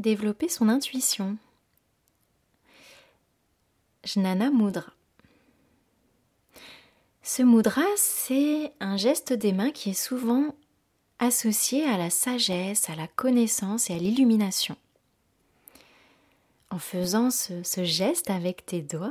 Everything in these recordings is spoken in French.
développer son intuition. Jnana Mudra. Ce mudra, c'est un geste des mains qui est souvent associé à la sagesse, à la connaissance et à l'illumination. En faisant ce geste avec tes doigts,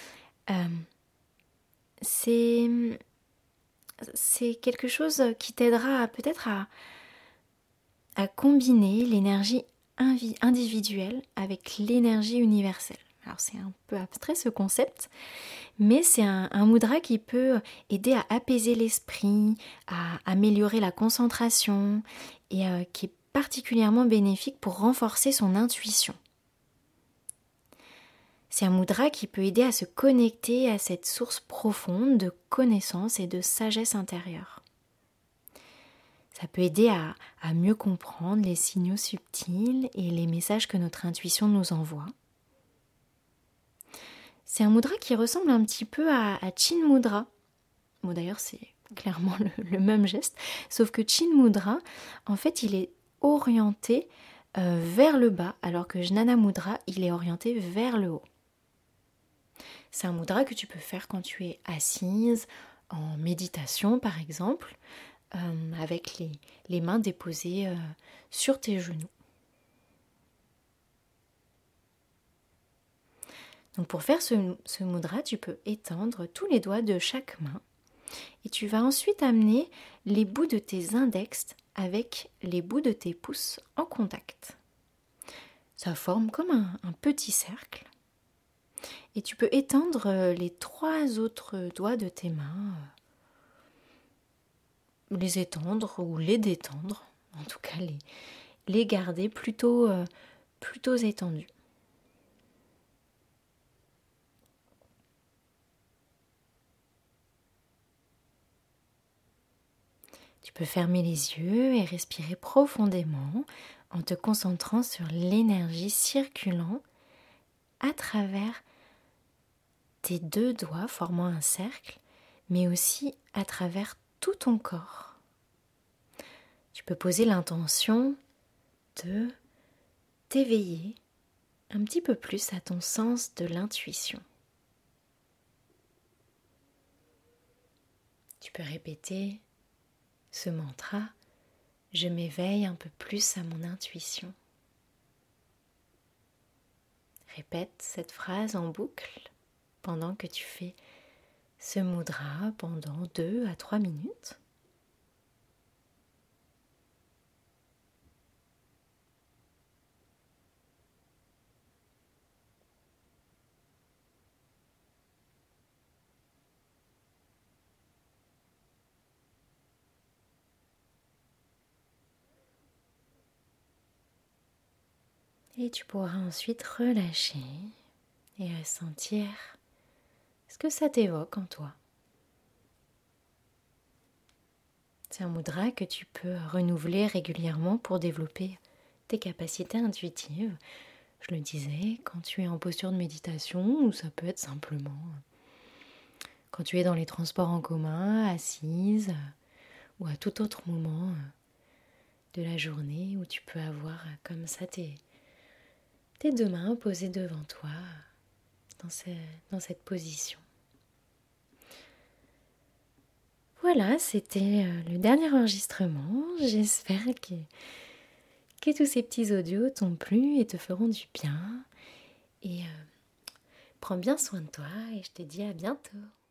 c'est quelque chose qui t'aidera peut-être à combiner l'énergie individuelle avec l'énergie universelle. Alors c'est un peu abstrait ce concept, mais c'est un mudra qui peut aider à apaiser l'esprit, à améliorer la concentration et qui est particulièrement bénéfique pour renforcer son intuition. C'est un mudra qui peut aider à se connecter à cette source profonde de connaissance et de sagesse intérieure. Ça peut aider à mieux comprendre les signaux subtils et les messages que notre intuition nous envoie. C'est un mudra qui ressemble un petit peu à Chin Mudra. Bon, d'ailleurs, c'est clairement le même geste, sauf que Chin Mudra, en fait, il est orienté vers le bas, alors que Jnana Mudra, il est orienté vers le haut. C'est un mudra que tu peux faire quand tu es assise, en méditation par exemple, avec les mains déposées sur tes genoux. Donc pour faire ce mudra, tu peux étendre tous les doigts de chaque main et tu vas ensuite amener les bouts de tes index avec les bouts de tes pouces en contact. Ça forme comme un petit cercle. Et tu peux étendre les 3 autres doigts de tes mains, les étendre ou les détendre, en tout cas les garder plutôt étendus. Tu peux fermer les yeux et respirer profondément en te concentrant sur l'énergie circulant à travers tes 2 doigts formant un cercle, mais aussi à travers tout ton corps. Tu peux poser l'intention de t'éveiller un petit peu plus à ton sens de l'intuition. Tu peux répéter ce mantra, je m'éveille un peu plus à mon intuition. Répète cette phrase en boucle pendant que tu fais ce mudra pendant 2 à 3 minutes. Et tu pourras ensuite relâcher et ressentir ce que ça t'évoque en toi. C'est un mudra que tu peux renouveler régulièrement pour développer tes capacités intuitives. Je le disais, quand tu es en posture de méditation, ou ça peut être simplement quand tu es dans les transports en commun, assise, ou à tout autre moment de la journée où tu peux avoir comme ça tes 2 mains posées devant toi dans cette position. Voilà, c'était le dernier enregistrement. J'espère que tous ces petits audios t'ont plu et te feront du bien. Et prends bien soin de toi et je te dis à bientôt.